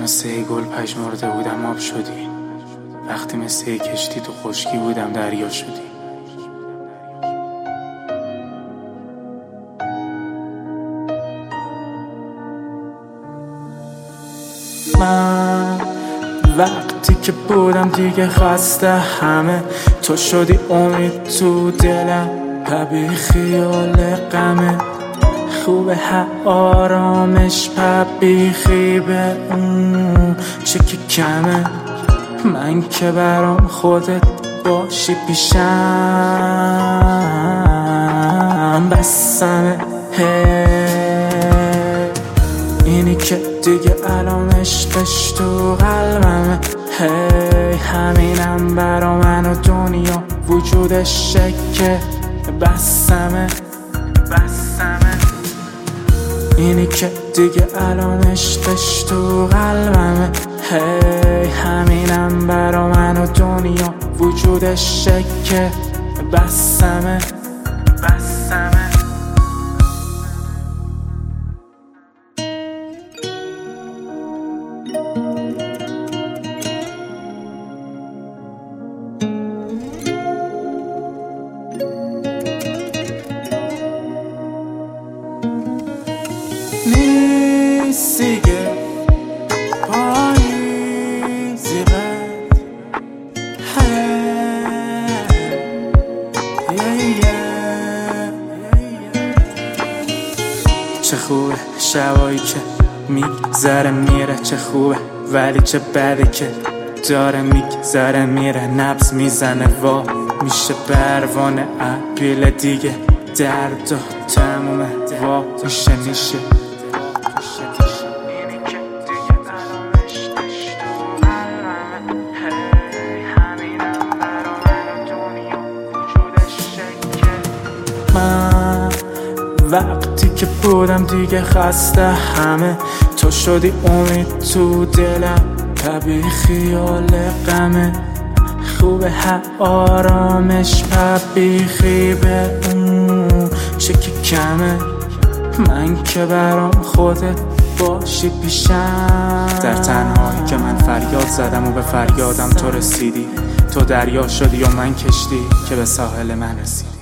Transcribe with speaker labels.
Speaker 1: مثل یه گل پژمرده بودم آب شدی، وقتی مثل یه کشتی تو خشکی بودم دریا شدی. من وقتی که بودم دیگه خسته همه، تو شدی امید تو دلم و بی خیال غمه. خوبه آرامش و بیخی به اون چه که کمه. من که برام خودت باشی پیشم بسمه. اینی که دیگه الان عشقش تو قلبمه. همینم برا من و دنیا وجودش شکه بسمه. اینی که دیگه الان عشقش تو قلبمه. همینم برا من و دنیا وجودش شکه بسمه. نیستیگه پاییزی بد چه خوبه شبایی که میگذره میره، چه خوبه ولی چه بده که داره میگذره میره. نبض میزنه وا میشه پروانه اپیل دیگه، درد و تمومه وا میشه. من وقتی که بودم دیگه خسته همه، تو شدی امید تو دلم و بی خیال غمه. خوبه آرامش و بیخی به اون چه که کمه. من که برام خودت باشی پیشم. در تنهایی که من فریاد زدم و به فریادم تو رسیدی. تو دریا شدی و من کشتی که به ساحل من رسید.